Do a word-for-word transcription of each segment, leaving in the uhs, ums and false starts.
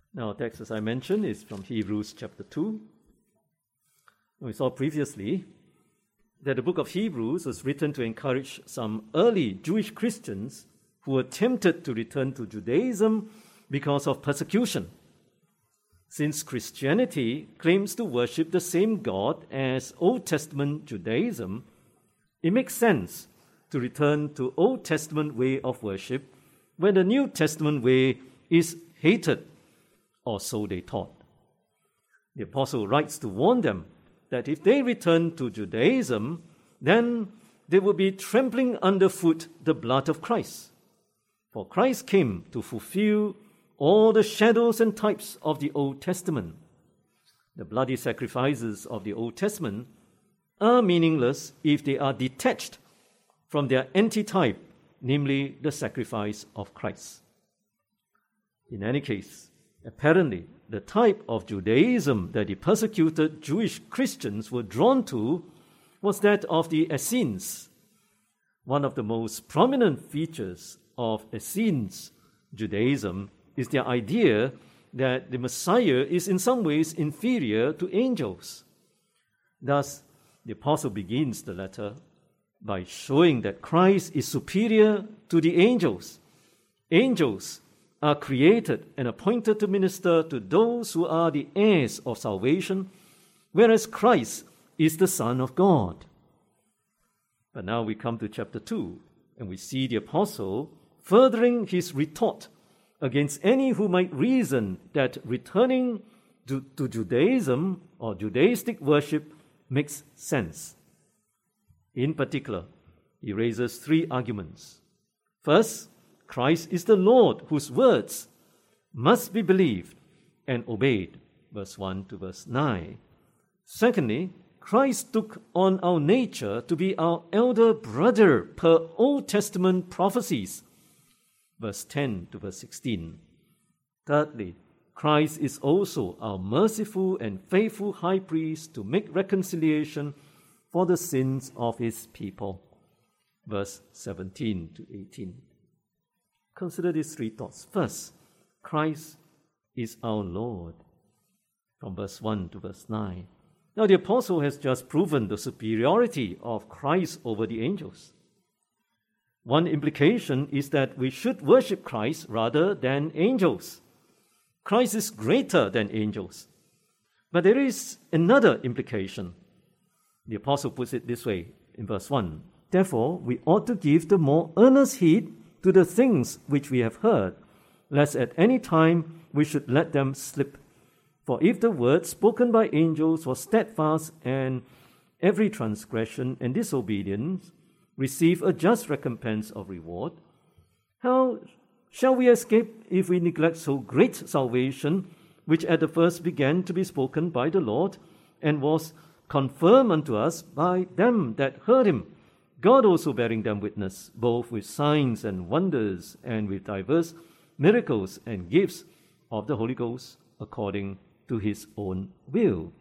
Now, our text, as I mentioned, is from Hebrews chapter two. We saw previously that the book of Hebrews was written to encourage some early Jewish Christians who were tempted to return to Judaism because of persecution. Since Christianity claims to worship the same God as Old Testament Judaism, it makes sense to return to Old Testament way of worship when the New Testament way is hated, or so they taught. The apostle writes to warn them that if they return to Judaism, then they will be trampling underfoot the blood of Christ. For Christ came to fulfill all the shadows and types of the Old Testament. The bloody sacrifices of the Old Testament are meaningless if they are detached from their antitype, namely the sacrifice of Christ. In any case, apparently, the type of Judaism that the persecuted Jewish Christians were drawn to was that of the Essenes. One of the most prominent features of Essenes Judaism is the idea that the Messiah is in some ways inferior to angels. Thus, the apostle begins the letter by showing that Christ is superior to the angels. Angels are created and appointed to minister to those who are the heirs of salvation, whereas Christ is the Son of God. But now we come to chapter two, and we see the apostle furthering his retort against any who might reason that returning to, to Judaism or Judaistic worship makes sense. In particular, he raises three arguments. First, Christ is the Lord whose words must be believed and obeyed, verse one to verse nine. Secondly, Christ took on our nature to be our elder brother per Old Testament prophecies, verse ten to verse sixteen. Thirdly, Christ is also our merciful and faithful high priest to make reconciliation for the sins of his people, verse seventeen to eighteen. Consider these three thoughts. First, Christ is our Lord, from verse one to verse nine. Now, the apostle has just proven the superiority of Christ over the angels. One implication is that we should worship Christ rather than angels. Christ is greater than angels. But there is another implication. The apostle puts it this way in verse one. Therefore, we ought to give the more earnest heed to the things which we have heard, lest at any time we should let them slip. For if the word spoken by angels was steadfast, and every transgression and disobedience receive a just recompense of reward, how shall we escape if we neglect so great salvation, which at the first began to be spoken by the Lord, and was confirmed unto us by them that heard him, God also bearing them witness, both with signs and wonders, and with diverse miracles and gifts of the Holy Ghost, according to his own will.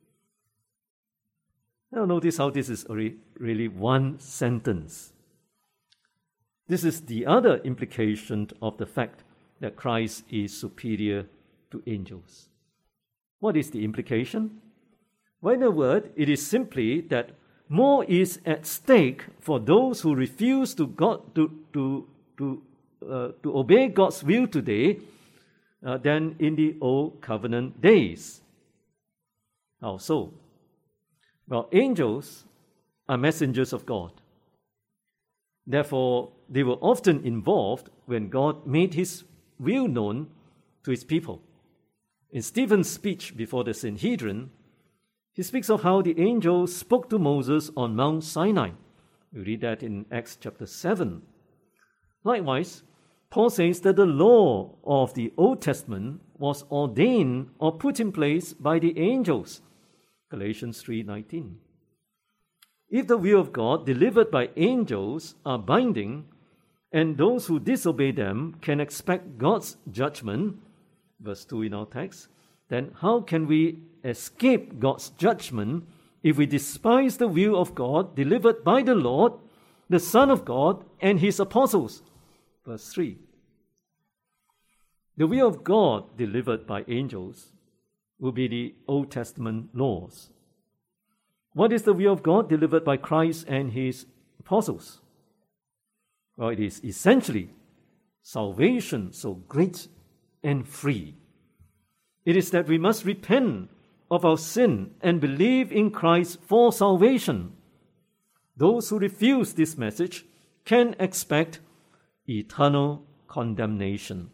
Now notice how this is really one sentence. This is the other implication of the fact that Christ is superior to angels. What is the implication? Well, in a word, it is simply that more is at stake for those who refuse to God to to to uh, to obey God's will today uh, than in the old covenant days. How so? Well, angels are messengers of God. Therefore, they were often involved when God made his will known to his people. In Stephen's speech before the Sanhedrin, he speaks of how the angel spoke to Moses on Mount Sinai. We read that in Acts chapter seven. Likewise, Paul says that the law of the Old Testament was ordained or put in place by the angels. Galatians three nineteen. If the will of God delivered by angels are binding, and those who disobey them can expect God's judgment, verse two in our text, then how can we escape God's judgment if we despise the will of God delivered by the Lord, the Son of God, and his apostles? Verse three. The will of God delivered by angels will be the Old Testament laws. What is the will of God delivered by Christ and his apostles? Well, it is essentially salvation so great and free. It is that we must repent of our sin and believe in Christ for salvation. Those who refuse this message can expect eternal condemnation.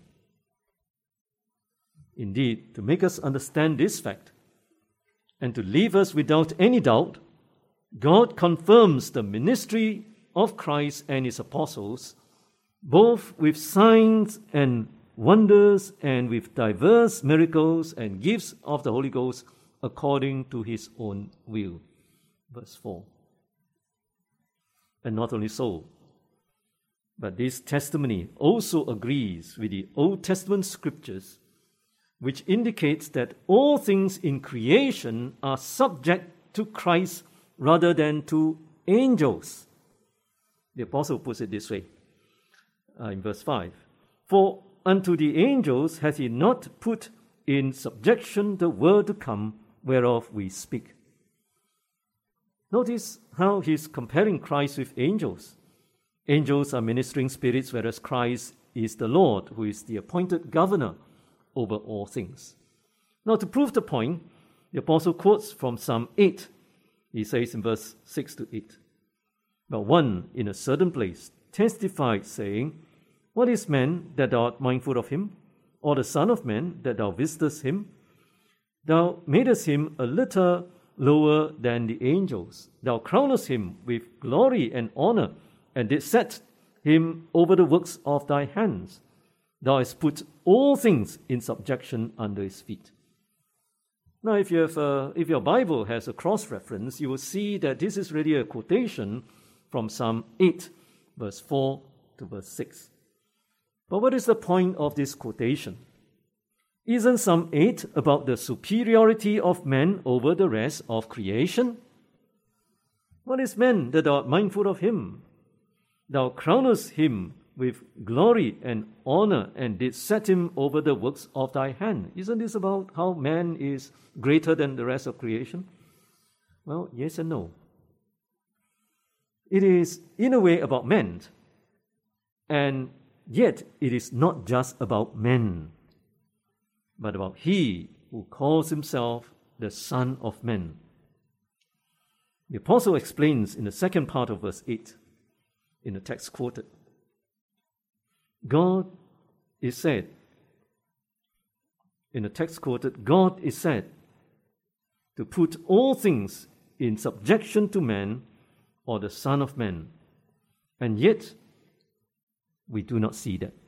Indeed, to make us understand this fact and to leave us without any doubt, God confirms the ministry of Christ and his apostles, both with signs and wonders and with diverse miracles and gifts of the Holy Ghost according to his own will. Verse four. And not only so, but this testimony also agrees with the Old Testament scriptures, which indicates that all things in creation are subject to Christ rather than to angels. The apostle puts it this way uh, in verse five. For unto the angels hath he not put in subjection the world to come, whereof we speak. Notice how he's comparing Christ with angels. Angels are ministering spirits, whereas Christ is the Lord, who is the appointed governor over all things. Now, to prove the point, the apostle quotes from Psalm eight. He says in verse six to eight, But one in a certain place testified, saying, What is man that thou art mindful of him? Or the son of man that thou visitest him? Thou madest him a little lower than the angels. Thou crownest him with glory and honor, and didst set him over the works of thy hands. Thou hast put all things in subjection under his feet. Now, if, you have a, if your Bible has a cross-reference, you will see that this is really a quotation from Psalm eight, verse four to verse six. But what is the point of this quotation? Isn't Psalm eight about the superiority of man over the rest of creation? What is man that thou art mindful of him? Thou crownest him with glory and honor, and didst set him over the works of thy hand. Isn't this about how man is greater than the rest of creation? Well, yes and no. It is, in a way, about man, and yet it is not just about men, but about he who calls himself the Son of Man. The apostle explains in the second part of verse eight, in the text quoted, God is said, in the text quoted, God is said to put all things in subjection to man, or the Son of Man. And yet, we do not see that.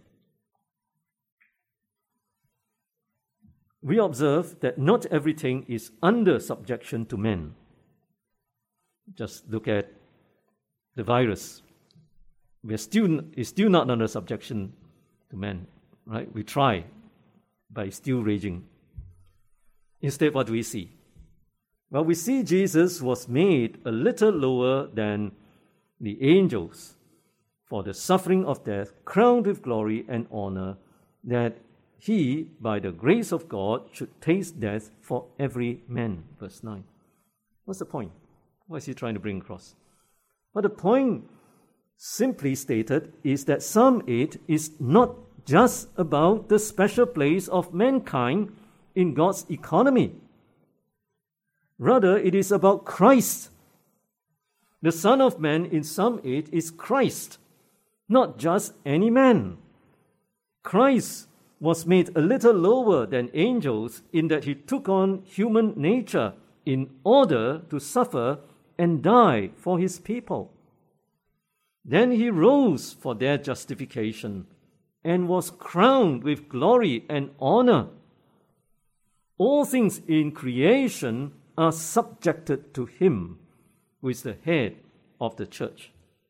We observe that not everything is under subjection to men. Just look at the virus. We're still, it's still not under subjection to men, right? We try, but it's still raging. Instead, what do we see? Well, we see Jesus was made a little lower than the angels for the suffering of death, crowned with glory and honor, that he, by the grace of God, should taste death for every man. Verse nine. What's the point? What is he trying to bring across? Well, the point, simply stated, is that Psalm eight is not just about the special place of mankind in God's economy. Rather, it is about Christ. The Son of Man in Psalm eight is Christ, not just any man. Christ was made a little lower than angels in that he took on human nature in order to suffer and die for his people. Then he rose for their justification and was crowned with glory and honor. All things in creation are subjected to him, who is the head of the church.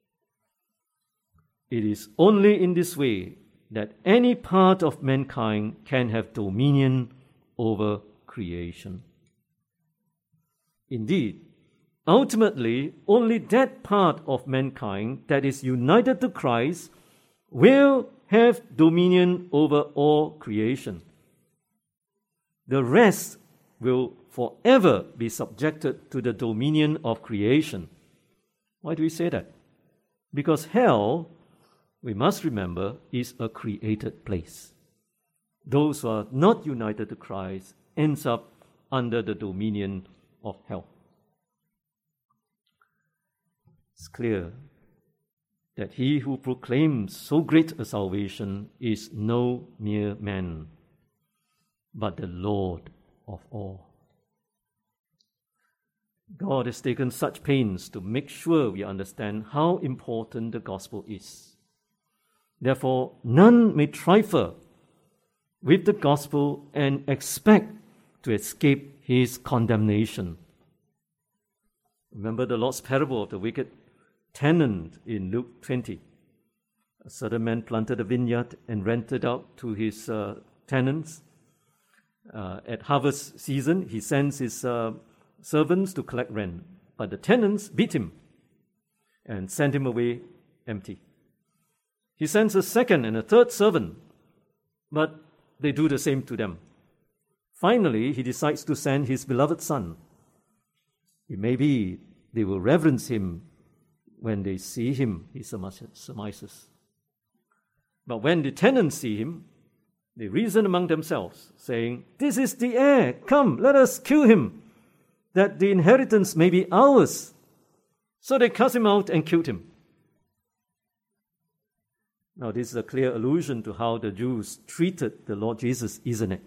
It is only in this way that any part of mankind can have dominion over creation. Indeed, ultimately, only that part of mankind that is united to Christ will have dominion over all creation. The rest will forever be subjected to the dominion of creation. Why do we say that? Because hell, we must remember, is a created place. Those who are not united to Christ ends up under the dominion of hell. It's clear that he who proclaims so great a salvation is no mere man, but the Lord of all. God has taken such pains to make sure we understand how important the gospel is. Therefore, none may trifle with the gospel and expect to escape his condemnation. Remember the Lord's parable of the wicked tenant in Luke twenty. A certain man planted a vineyard and rented out to his uh, tenants. Uh, at harvest season, he sends his uh, servants to collect rent, but the tenants beat him and send him away empty. He sends a second and a third servant, but they do the same to them. Finally, he decides to send his beloved son. It may be they will reverence him when they see him, he surmises. But when the tenants see him, they reason among themselves, saying, "This is the heir. Come, let us kill him, that the inheritance may be ours." So they cast him out and killed him. Now, this is a clear allusion to how the Jews treated the Lord Jesus, isn't it?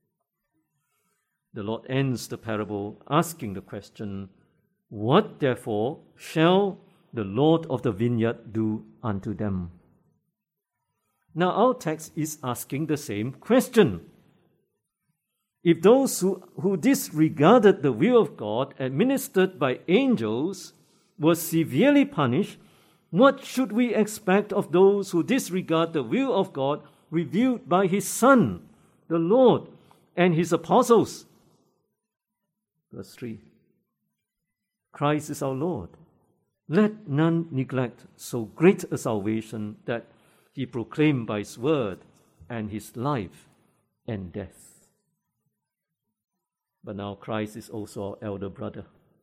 The Lord ends the parable asking the question, "What therefore shall the Lord of the vineyard do unto them?" Now, our text is asking the same question. If those who, who disregarded the will of God administered by angels were severely punished, what should we expect of those who disregard the will of God revealed by his Son, the Lord, and his apostles? Verse three. Christ is our Lord. Let none neglect so great a salvation that he proclaimed by his word and his life and death. But now Christ is also our elder brother.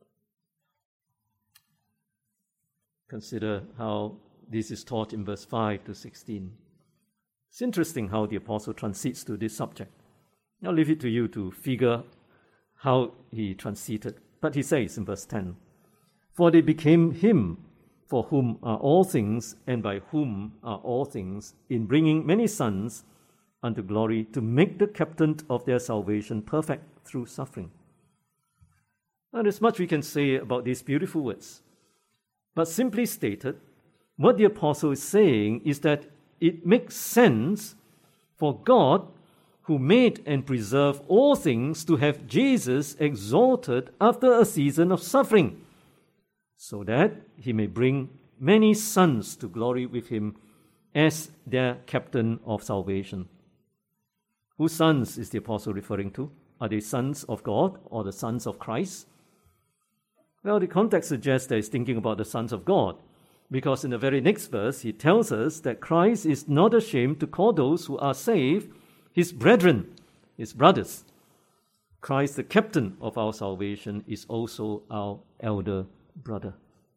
Consider how this is taught in verse five to sixteen. It's interesting how the apostle transits to this subject. I'll leave it to you to figure how he transited. But he says in verse ten, "For they became him for whom are all things, and by whom are all things, in bringing many sons unto glory, to make the captain of their salvation perfect through suffering." Now, there's much we can say about these beautiful words. But simply stated, what the apostle is saying is that it makes sense for God, who made and preserved all things, to have Jesus exalted after a season of suffering, so that he may bring many sons to glory with him as their captain of salvation. Whose sons is the apostle referring to? Are they sons of God or the sons of Christ? Well, the context suggests that he's thinking about the sons of God, because in the very next verse, he tells us that Christ is not ashamed to call those who are saved his brethren, his brothers. Christ, the captain of our salvation, is also our elder brother.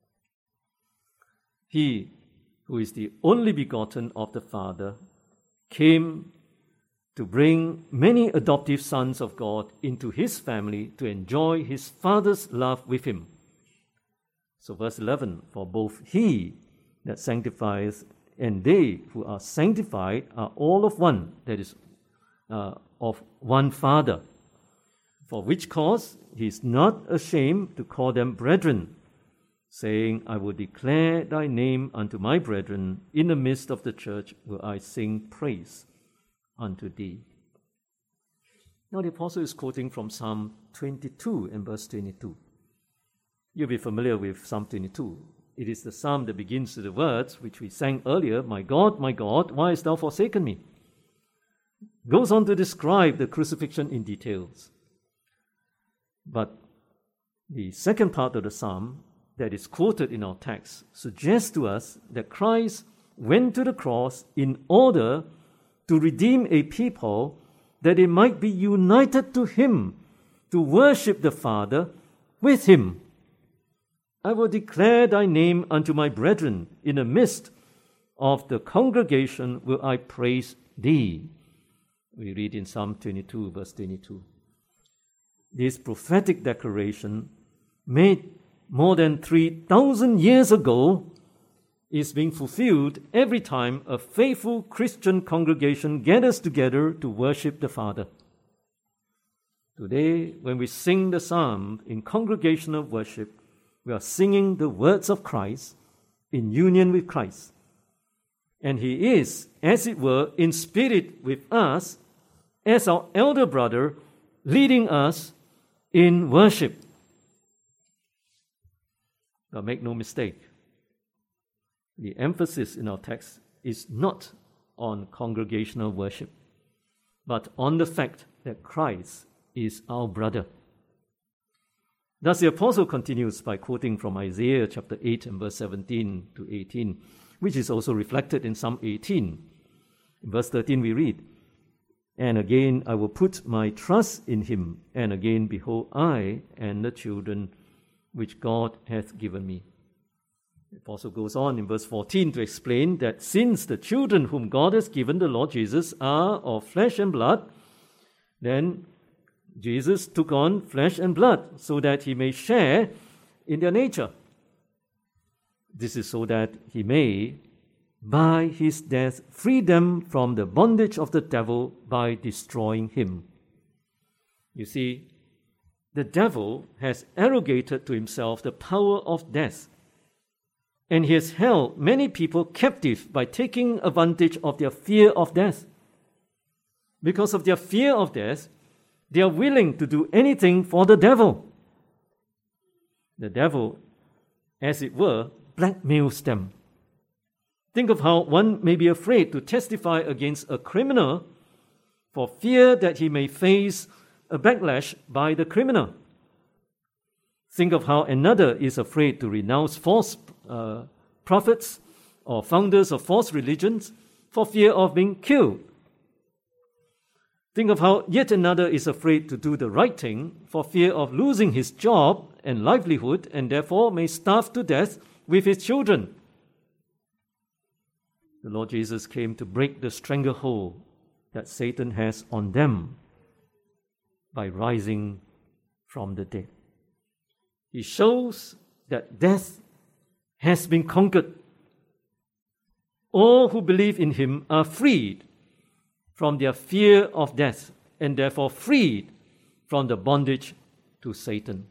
He, who is the only begotten of the Father, came to bring many adoptive sons of God into his family to enjoy his Father's love with him. So verse eleven, "For both he that sanctifies and they who are sanctified are all of one," that is, uh, of one Father. "For which cause he is not ashamed to call them brethren, saying, I will declare thy name unto my brethren. In the midst of the church will I sing praise unto thee." Now the apostle is quoting from Psalm twenty-two and verse twenty-two. You'll be familiar with Psalm twenty-two. It is the psalm that begins with the words which we sang earlier, "My God, my God, why hast thou forsaken me?" Goes on to describe the crucifixion in details. But the second part of the psalm that is quoted in our text suggests to us that Christ went to the cross in order to redeem a people that they might be united to him, to worship the Father with him. I will declare thy name unto my brethren. In the midst of the congregation will I praise thee. We read in Psalm twenty-two, verse twenty-two. This prophetic declaration, made more than three thousand years ago, is being fulfilled every time a faithful Christian congregation gathers together to worship the Father. Today, when we sing the psalm in congregational worship, we are singing the words of Christ in union with Christ. And he is, as it were, in spirit with us as our elder brother, leading us in worship. Now make no mistake, the emphasis in our text is not on congregational worship, but on the fact that Christ is our brother. Thus the apostle continues by quoting from Isaiah chapter eight and verse seventeen to eighteen, which is also reflected in Psalm eighteen. In verse thirteen we read, "And again I will put my trust in him, and again behold I and the children which God hath given me." The apostle goes on in verse fourteen to explain that since the children whom God has given the Lord Jesus are of flesh and blood, then Jesus took on flesh and blood so that he may share in their nature. This is so that he may, by his death, free them from the bondage of the devil by destroying him. You see, the devil has arrogated to himself the power of death, and he has held many people captive by taking advantage of their fear of death. Because of their fear of death, they are willing to do anything for the devil. The devil, as it were, blackmails them. Think of how one may be afraid to testify against a criminal for fear that he may face a backlash by the criminal. Think of how another is afraid to renounce false uh, prophets or founders of false religions for fear of being killed. Think of how yet another is afraid to do the right thing for fear of losing his job and livelihood, and therefore may starve to death with his children. The Lord Jesus came to break the stranglehold that Satan has on them by rising from the dead. He shows that death has been conquered. All who believe in him are freed from their fear of death, and therefore freed from the bondage to Satan.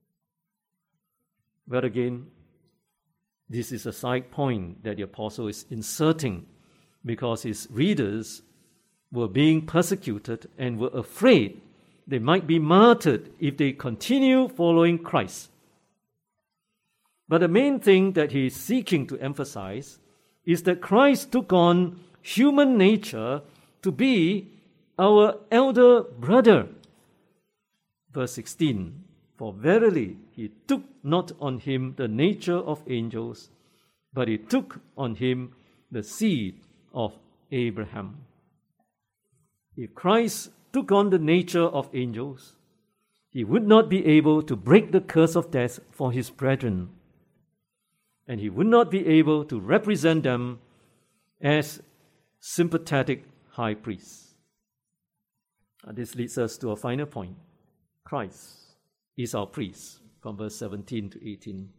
But again, this is a side point that the apostle is inserting because his readers were being persecuted and were afraid they might be martyred if they continue following Christ. But the main thing that he is seeking to emphasize is that Christ took on human nature to be our elder brother. Verse sixteen, "For verily he took not on him the nature of angels, but he took on him the seed of Abraham." If Christ took on the nature of angels, he would not be able to break the curse of death for his brethren, and he would not be able to represent them as sympathetic high priest. Uh, this leads us to a final point. Christ is our priest, from verse seventeen to eighteen.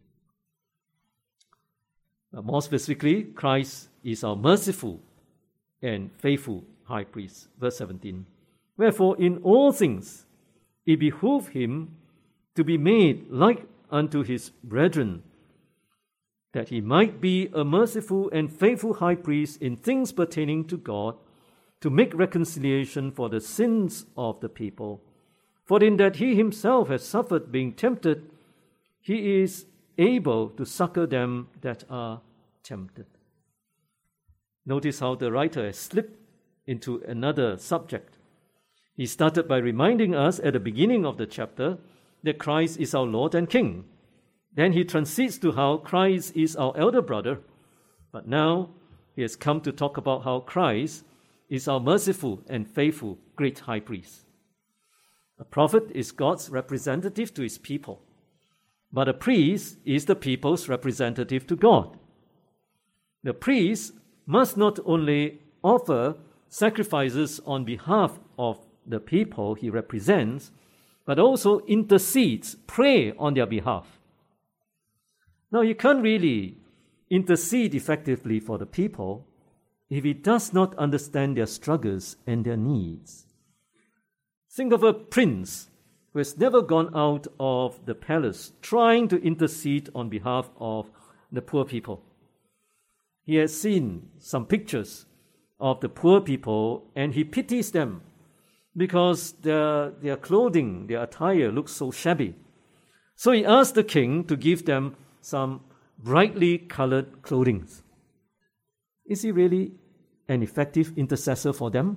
Uh, more specifically, Christ is our merciful and faithful high priest. Verse seventeen. "Wherefore in all things it behooved him to be made like unto his brethren, that he might be a merciful and faithful high priest in things pertaining to God, to make reconciliation for the sins of the people. For in that he himself has suffered being tempted, he is able to succor them that are tempted." Notice how the writer has slipped into another subject. He started by reminding us at the beginning of the chapter that Christ is our Lord and King. Then he transits to how Christ is our elder brother. But now he has come to talk about how Christ is our merciful and faithful great high priest. A prophet is God's representative to his people, but a priest is the people's representative to God. The priest must not only offer sacrifices on behalf of the people he represents, but also intercedes, pray on their behalf. Now, you can't really intercede effectively for the people if he does not understand their struggles and their needs. Think of a prince who has never gone out of the palace trying to intercede on behalf of the poor people. He has seen some pictures of the poor people and he pities them because their, their clothing, their attire looks so shabby. So he asked the king to give them some brightly colored clothing. Is he really an effective intercessor for them?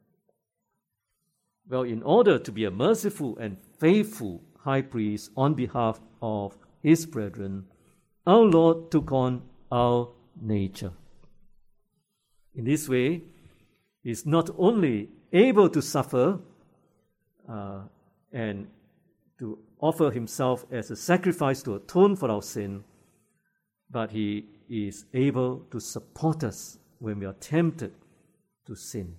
Well, in order to be a merciful and faithful high priest on behalf of his brethren, our Lord took on our nature. In this way, he is not only able to suffer uh, and to offer himself as a sacrifice to atone for our sin, but he is able to support us when we are tempted to sin.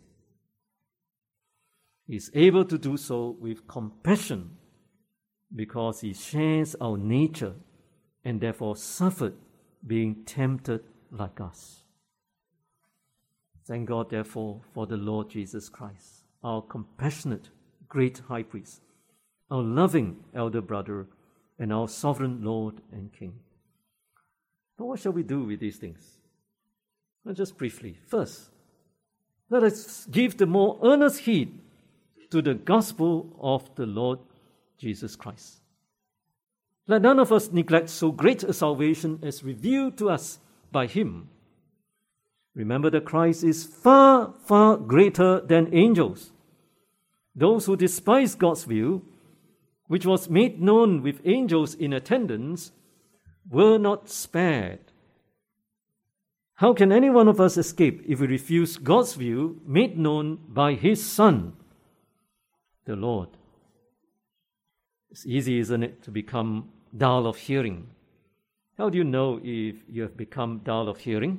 He is able to do so with compassion because he shares our nature and therefore suffered being tempted like us. Thank God, therefore, for the Lord Jesus Christ, our compassionate great high priest, our loving elder brother, and our sovereign Lord and King. But what shall we do with these things? Well, just briefly. First, let us give the more earnest heed to the gospel of the Lord Jesus Christ. Let none of us neglect so great a salvation as revealed to us by him. Remember that Christ is far, far greater than angels. Those who despise God's will, which was made known with angels in attendance, were not spared. How can any one of us escape if we refuse God's will made known by his Son, the Lord? It's easy, isn't it, to become dull of hearing? How do you know if you have become dull of hearing?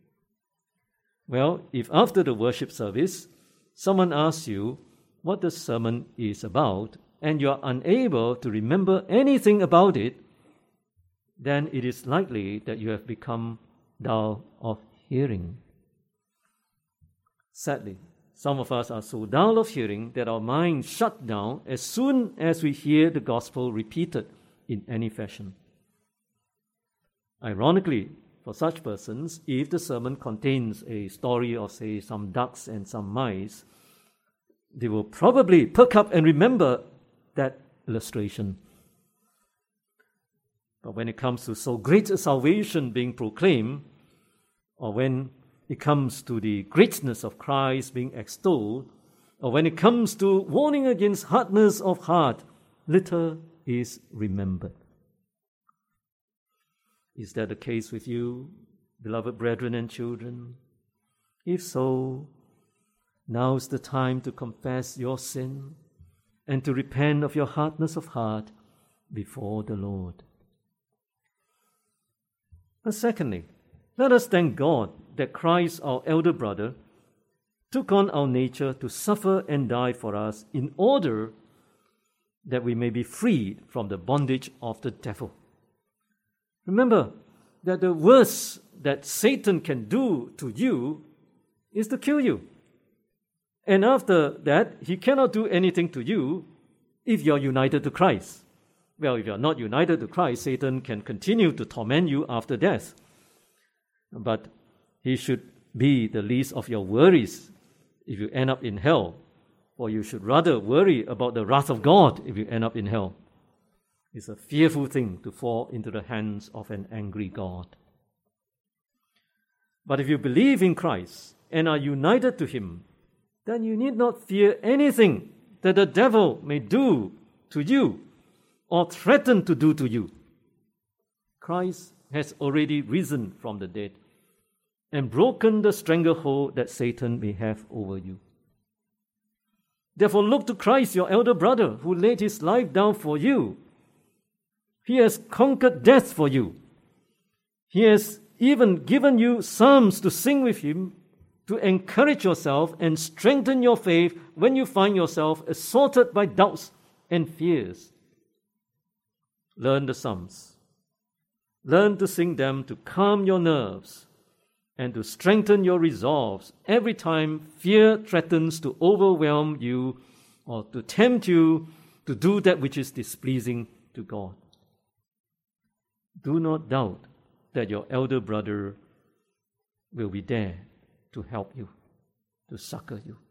Well, if after the worship service, someone asks you what the sermon is about, and you are unable to remember anything about it, then it is likely that you have become dull of hearing. Sadly, some of us are so dull of hearing that our minds shut down as soon as we hear the gospel repeated in any fashion. Ironically, for such persons, if the sermon contains a story of, say, some ducks and some mice, they will probably perk up and remember that illustration. But when it comes to so great a salvation being proclaimed, or when it comes to the greatness of Christ being extolled, or when it comes to warning against hardness of heart, little is remembered. Is that the case with you, beloved brethren and children? If so, now is the time to confess your sin and to repent of your hardness of heart before the Lord. And secondly, let us thank God that Christ, our elder brother, took on our nature to suffer and die for us in order that we may be freed from the bondage of the devil. Remember that the worst that Satan can do to you is to kill you. And after that, he cannot do anything to you if you're united to Christ. Well, if you're not united to Christ, Satan can continue to torment you after death. But he should be the least of your worries if you end up in hell, or you should rather worry about the wrath of God if you end up in hell. It's a fearful thing to fall into the hands of an angry God. But if you believe in Christ and are united to him, then you need not fear anything that the devil may do to you or threaten to do to you. Christ has already risen from the dead, and broken the stranglehold that Satan may have over you. Therefore, look to Christ, your elder brother, who laid his life down for you. He has conquered death for you. He has even given you psalms to sing with him, to encourage yourself and strengthen your faith when you find yourself assaulted by doubts and fears. Learn the psalms. Learn to sing them to calm your nerves and to strengthen your resolves every time fear threatens to overwhelm you or to tempt you to do that which is displeasing to God. Do not doubt that your elder brother will be there to help you, to succor you.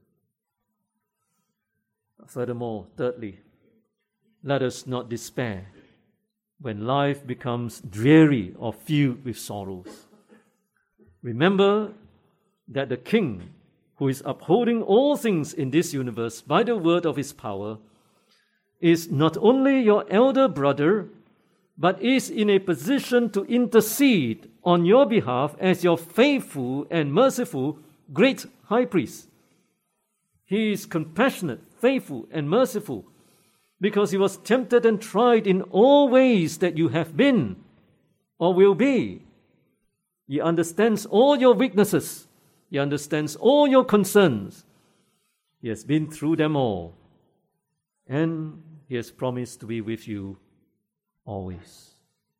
Furthermore, thirdly, let us not despair when life becomes dreary or filled with sorrows. Remember that the King, who is upholding all things in this universe by the word of his power, is not only your elder brother, but is in a position to intercede on your behalf as your faithful and merciful great high priest. He is compassionate, faithful, and merciful because he was tempted and tried in all ways that you have been or will be. He understands all your weaknesses. He understands all your concerns. He has been through them all. And he has promised to be with you always.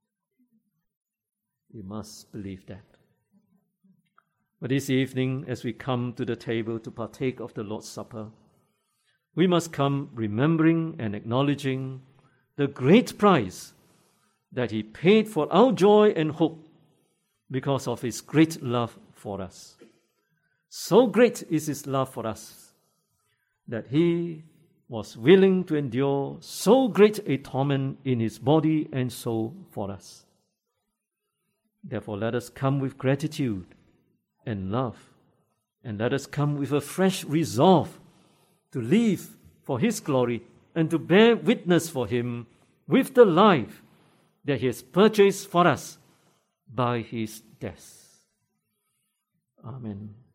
We must believe that. But this evening, as we come to the table to partake of the Lord's Supper, we must come remembering and acknowledging the great price that he paid for our joy and hope because of his great love for us. So great is his love for us that he was willing to endure so great a torment in his body and soul for us. Therefore, let us come with gratitude and love, and let us come with a fresh resolve to live for his glory and to bear witness for him with the life that he has purchased for us by his death. Amen.